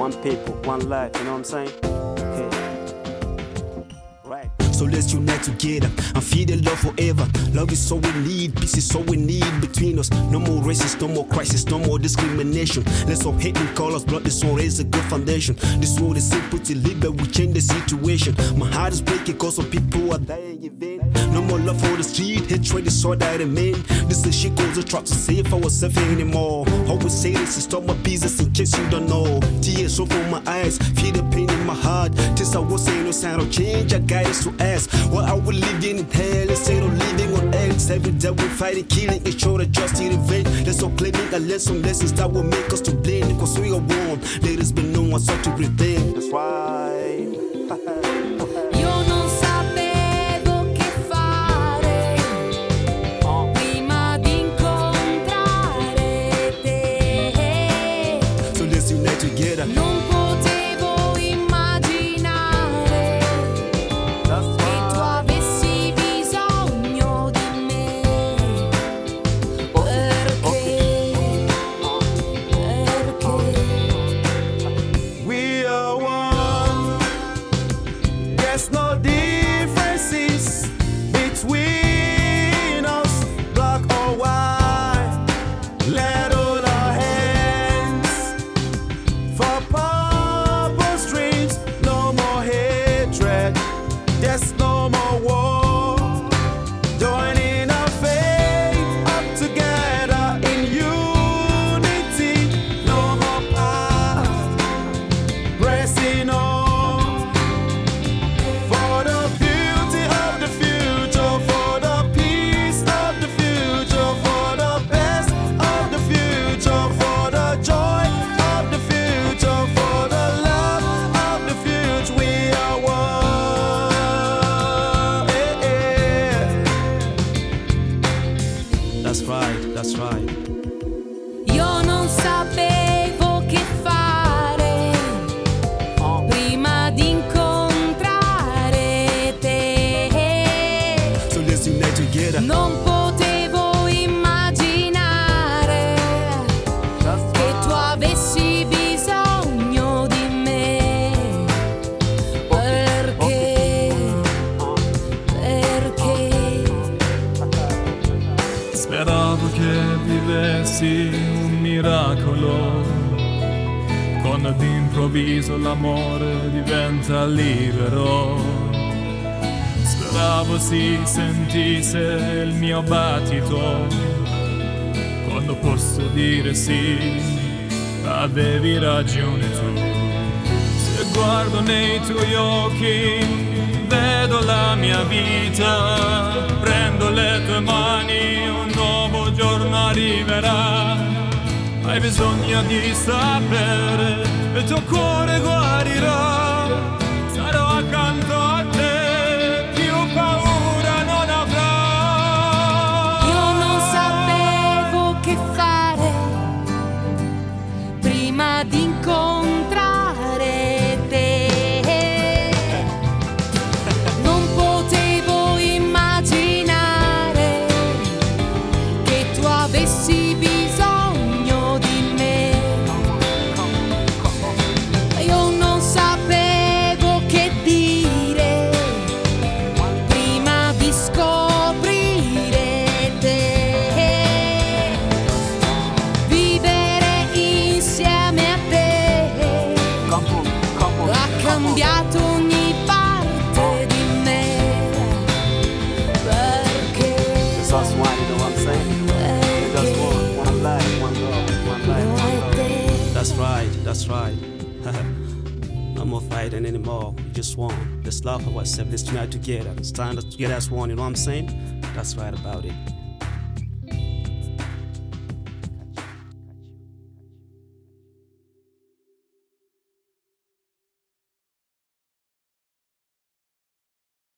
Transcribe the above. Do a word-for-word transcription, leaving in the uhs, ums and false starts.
one people, one life, you know what I'm saying? Okay. Right. So let's unite together and feel the love forever. Love is all we need, peace is all we need between us. No more racism, no more crisis, no more discrimination. Let's all hate and call us blood, this one is a good foundation. This world is simple to live, but we change the situation. My heart is breaking cause some people are dying in vain. No more love for the street, hatred is all that remain. This is shit goes a trap to save ourselves anymore. Always say this is stop my business in case you don't know. Tears over my eyes, feel the pain in my heart. Since I was saying no sign of change, I got us to ask, what are we living in hell instead of living on earth? Every day we're fighting, killing each other just in vain. Let's all claiming and learn some lessons that will make us to blame. Because we are one, let us be no one so to pretend. That's right. Io non sapevo che fare prima di incontrare te. So let's unite together. Non potevo immaginare che tu avessi bisogno di me. Perché? Perché? We are one. There's no differences between us, black or white. Let all our hands for purpose dreams. No more hatred. There's no more war. Joining our faith up together in unity. No more past. Pressing on for the beauty of the future, for the peace of the future, for the best of the future, for the joy of the future, for the love of the future. We are one. Eh, eh. That's right, that's right. Io non sapevo che fare prima di incontrare te. So let's unite together. Non potevo immaginare che tu avessi bisogno di me. Perché? Perché? Speravo che vivessi un miracolo, quando d'improvviso l'amore diventa libero. Speravo si sentisse il mio battito, quando posso dire sì, avevi ragione tu. Se guardo nei tuoi occhi, vedo la mia vita, prendo le tue mani, un nuovo giorno arriverà. Hai bisogno di sapere, il tuo cuore guarirà. Sarò accanto a te, più paura non avrò. Io non sapevo che fare prima di incontrare te. Non potevo immaginare che tu avessi bisogno di me. Io non sapevo che dire prima di scoprire te. Vivere insieme a te ha cambiato ogni parte di me. Perché? It's us one, you know what I'm saying? It's just one, one life, one love, one life, one love. That's right, that's right. No more fighting anymore. We just won. Let's love ourselves. Let's unite together. Stand together as one. You know what I'm saying? That's right about it.